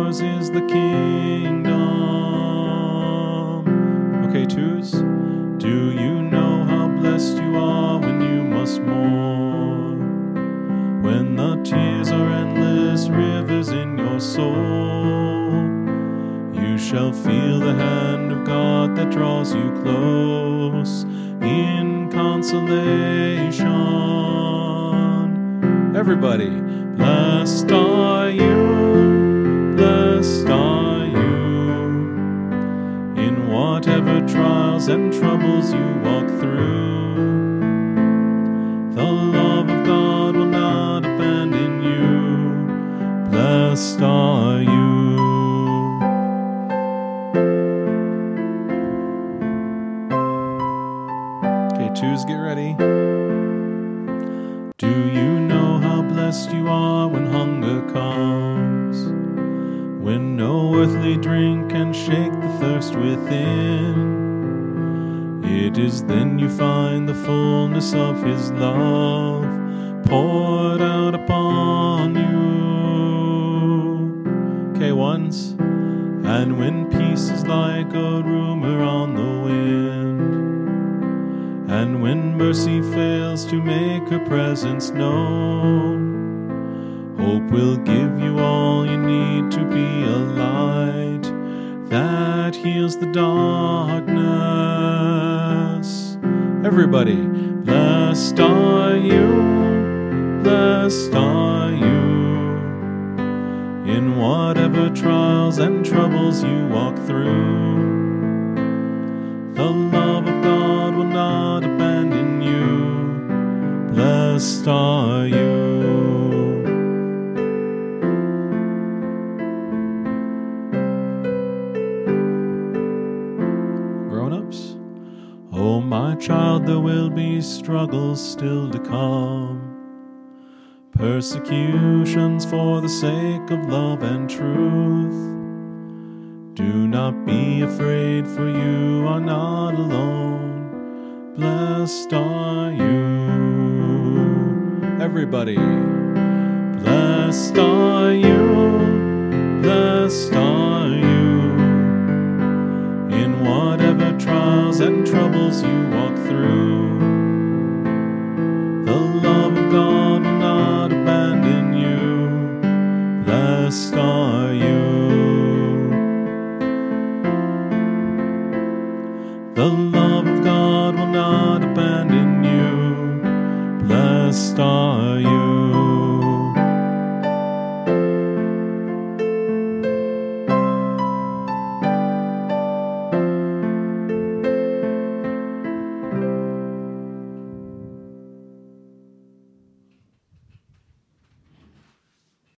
yours is the kingdom. Okay, twos. Do you know how blessed you are when you must mourn? When the tears are endless rivers in your soul, you shall feel the hand of God that draws you close in consolation. Everybody, blessed are you, blessed are you, in whatever trials and troubles you walk through. The love of God will not abandon you. Blessed are you. Okay, twos, get ready. Do you know how blessed you are when hunger comes? When no earthly drink can shake the thirst within. It is then you find the fullness of His love poured out upon you. Okay, ones. And when peace is like a rumor on the wind, and when mercy fails to make her presence known, hope will give you all you need to be a light that heals the darkness. Everybody, blessed are you, blessed are you, in whatever trials and troubles you walk through. The love of God will not abandon you. Blessed are you. Grown-ups, oh my child, there will be struggles still to come. Persecutions for the sake of love and truth. Do not be afraid, for you are not alone. Blessed are you. Everybody. Blessed are you, blessed are you, in whatever trials and troubles you walk through. The love of God will not abandon you. Blessed are you. The love of God will not abandon you. Blessed are you.